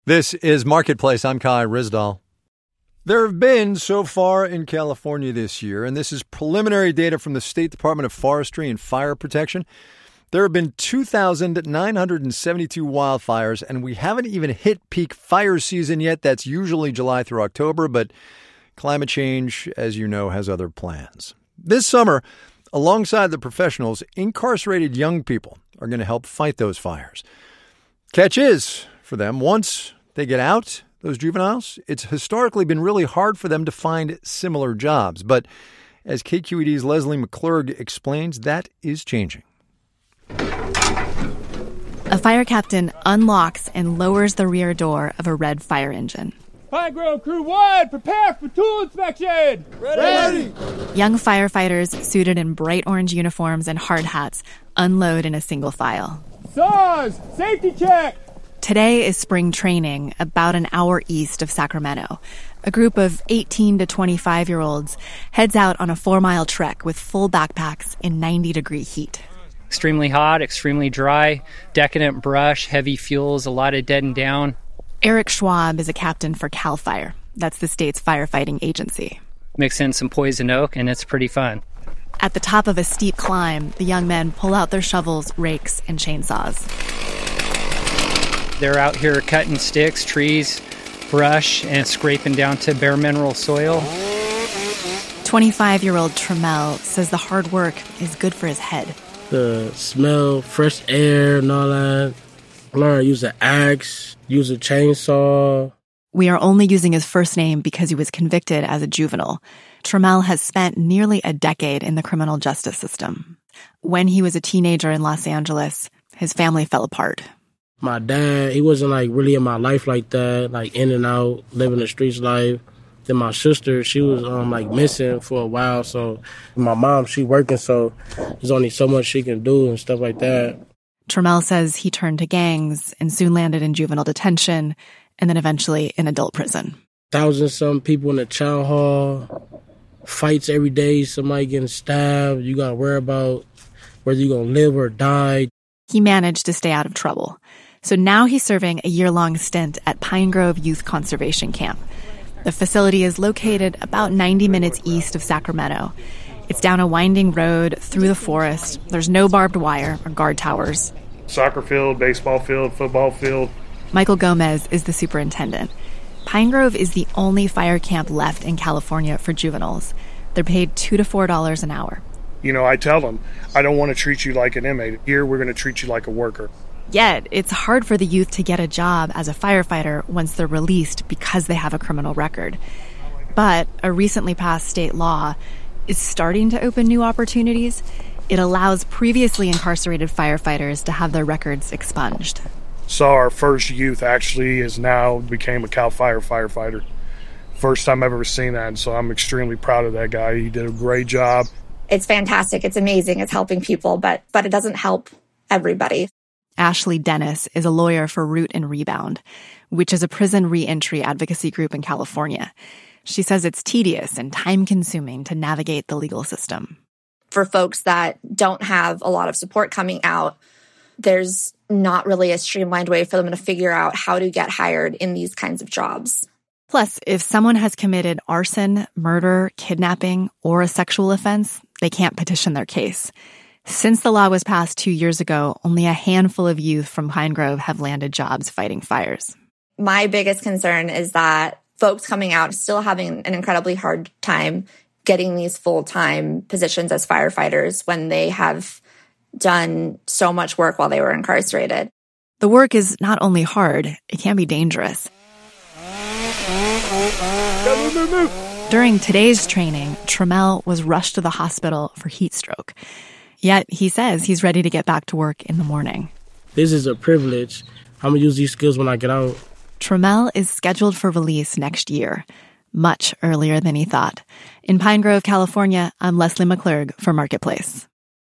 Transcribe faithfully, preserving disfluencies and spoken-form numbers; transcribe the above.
This is Marketplace. I'm Kai Ryssdal. There have been, so far in California this year, and this is preliminary data from the State Department of Forestry and Fire Protection, there have been two thousand nine hundred seventy-two wildfires, and we haven't even hit peak fire season yet. That's usually July through October, but climate change, as you know, has other plans. This summer, alongside the professionals, incarcerated young people are going to help fight those fires. Catch is, for them, once they get out, those juveniles, it's historically been really hard for them to find similar jobs. But as K Q E D's Leslie McClurg explains, that is changing. A fire captain unlocks and lowers the rear door of a red fire engine. Pine Grove Crew one, prepare for tool inspection! Ready! Young firefighters suited in bright orange uniforms and hard hats unload in a single file. Saws, safety check! Today is spring training about an hour east of Sacramento. A group of eighteen to twenty-five-year-olds heads out on a four-mile trek with full backpacks in ninety-degree heat. Extremely hot, extremely dry, decadent brush, heavy fuels, a lot of dead and down. Eric Schwab is a captain for CAL FIRE. That's the state's firefighting agency. Mix in some poison oak, and it's pretty fun. At the top of a steep climb, the young men pull out their shovels, rakes, and chainsaws. They're out here cutting sticks, trees, brush, and scraping down to bare mineral soil. twenty-five-year-old Trammell says the hard work is good for his head. The smell, fresh air and all that. Learn to use an axe, use a chainsaw. We are only using his first name because he was convicted as a juvenile. Trammell has spent nearly a decade in the criminal justice system. When he was a teenager in Los Angeles, his family fell apart. My dad, he wasn't like really in my life like that, like in and out, living the streets life. Then my sister, she was um like missing for a while, so my mom, she working, so there's only so much she can do and stuff like that. Trammell says he turned to gangs and soon landed in juvenile detention and then eventually in adult prison. Thousand some people in the chow hall, fights every day, somebody getting stabbed. You got to worry about whether you're going to live or die. He managed to stay out of trouble. So now he's serving a year-long stint at Pine Grove Youth Conservation Camp. The facility is located about ninety minutes east of Sacramento. It's down a winding road through the forest. There's no barbed wire or guard towers. Soccer field, baseball field, football field. Michael Gomez is the superintendent. Pine Grove is the only fire camp left in California for juveniles. They're paid two to four dollars an hour. You know, I tell them, I don't want to treat you like an inmate. Here, we're going to treat you like a worker. Yet, it's hard for the youth to get a job as a firefighter once they're released because they have a criminal record. But a recently passed state law is starting to open new opportunities. It allows previously incarcerated firefighters to have their records expunged. So our first youth actually is now became a CAL FIRE firefighter. First time I've ever seen that, and so I'm extremely proud of that guy. He did a great job. It's fantastic. It's amazing. It's helping people, but but it doesn't help everybody. Ashley Dennis is a lawyer for Root and Rebound, which is a prison reentry advocacy group in California. She says it's tedious and time-consuming to navigate the legal system. For folks that don't have a lot of support coming out, there's not really a streamlined way for them to figure out how to get hired in these kinds of jobs. Plus, if someone has committed arson, murder, kidnapping, or a sexual offense, they can't petition their case. Since the law was passed two years ago, only a handful of youth from Pine Grove have landed jobs fighting fires. My biggest concern is that folks coming out still having an incredibly hard time getting these full-time positions as firefighters when they have done so much work while they were incarcerated. The work is not only hard, it can be dangerous. Move, move, move. During today's training, Trammell was rushed to the hospital for heat stroke. Yet he says he's ready to get back to work in the morning. This is a privilege. I'm going to use these skills when I get out. Trammell is scheduled for release next year, much earlier than he thought. In Pine Grove, California, I'm Leslie McClurg for Marketplace.